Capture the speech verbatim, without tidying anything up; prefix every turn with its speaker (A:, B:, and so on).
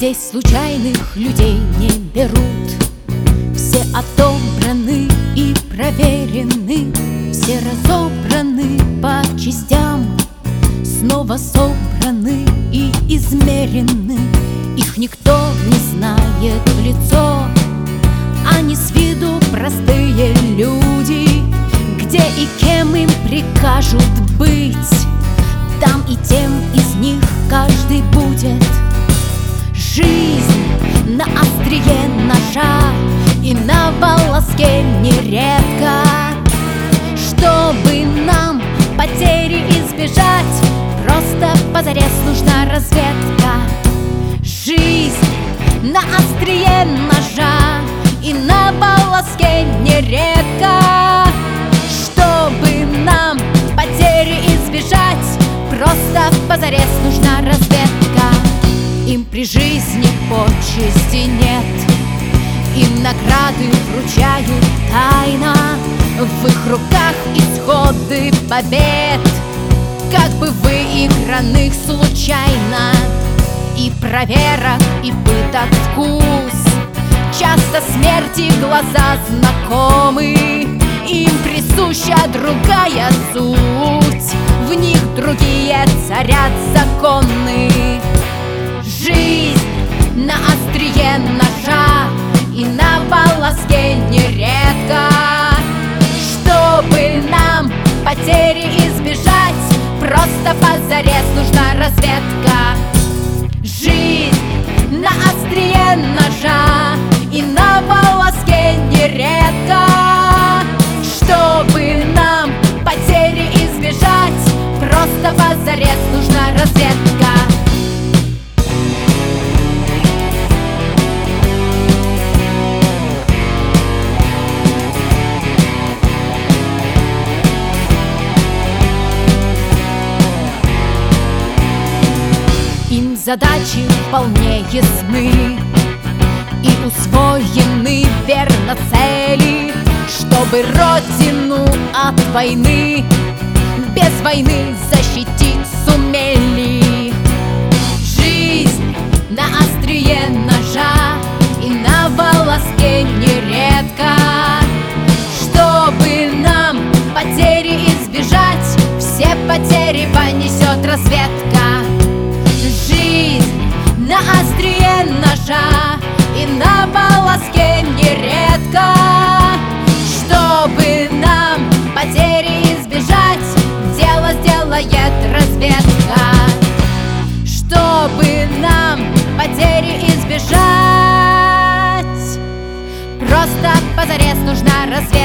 A: Здесь случайных людей не берут. Все отобраны и проверены, все разобраны по частям, снова собраны и измерены. Их никто не знает в лицо, они с виду простые люди. Где и кем им прикажут быть, там и тем из них каждый будет. Жизнь на острие ножа и на волоске нередко. Чтобы нам потери избежать, просто позарез нужна разведка. Жизнь на острие ножа и на волоске нередко. Чтобы нам потери избежать, просто позарез нужна разведка. Им при жизни почести нет, им награды вручают тайно. В их руках исходы побед, как бы выигранных случайно. И проверок, и пыток вкус, часто смерти глаза знакомы. Им присуща другая суть, в них другие царят законы. Жизнь на острие ножа и на волоске нередко. Чтобы нам потери избежать, просто позарез нужна разведка. Жизнь на острие ножа и на волоске нередко. Чтобы нам потери избежать, просто позарез нужна разведка. Им задачи вполне ясны и усвоены верно цели, чтобы родину от войны без войны защитить сумели. Жизнь на острие ножа и на волоске нередко. Чтобы нам потери избежать, все потери понесет разведка. Жизнь на острие ножа и на волоске нередко. Чтобы нам потери избежать, дело сделает разведка. Чтобы нам потери избежать, просто позарез нужна разведка.